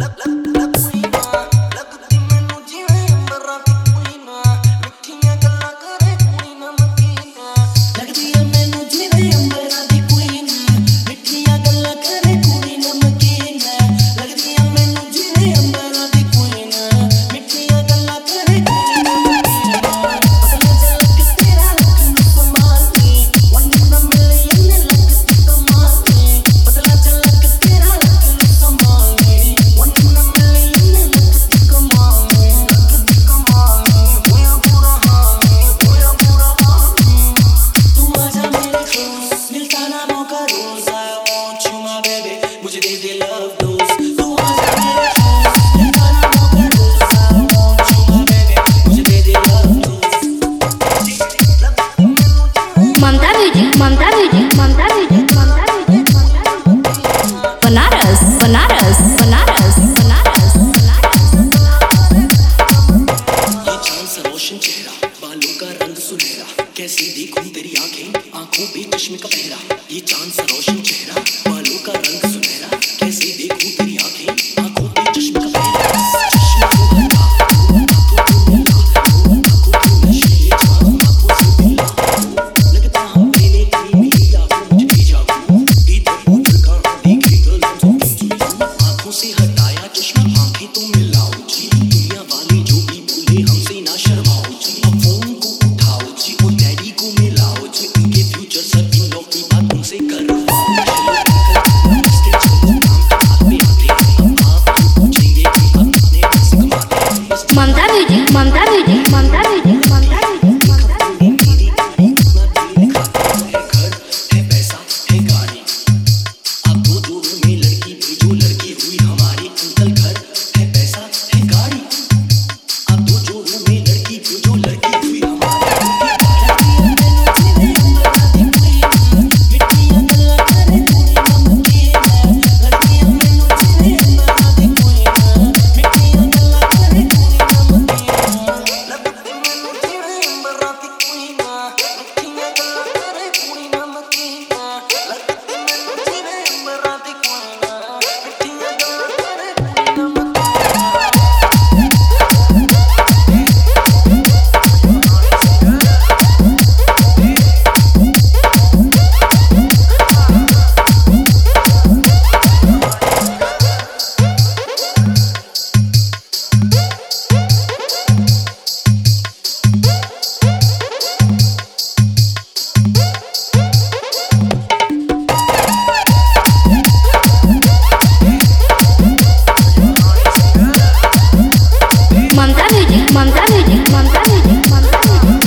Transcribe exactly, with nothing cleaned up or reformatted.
कैसी देखूं तेरी आंखें, आंखों पे चश्मे का पहरा, ये चांद सा रोशन चेहरा, बालों का रंग सुनहरा। कैसी देखूं तेरी आंखें, आंखों पे चश्मे का पहरा, चश्मे को हटा, आंखों को मिला, आंखों को नशे, चांद आंखों से मिला। लगता हम मैंने तेरी मिली आंखों मुझे भी जाऊं, इधर उधर कहाँ देखे गलम तो आंखों से हटाया चश्मा, आंखें तो मिलाओ जी, दुनिया वाले जो भी बोले हमसे ना शर्माओ जी। अब फोन को उठाओ जी, वो डैडी को मिलाओ जी, उनके फ्यूचर सब इन लोग की बात उनसे करवाओ। Mamta music, Mamta music, Mamta music, Mamta music, Mamta music, Mamta music, Mamta music.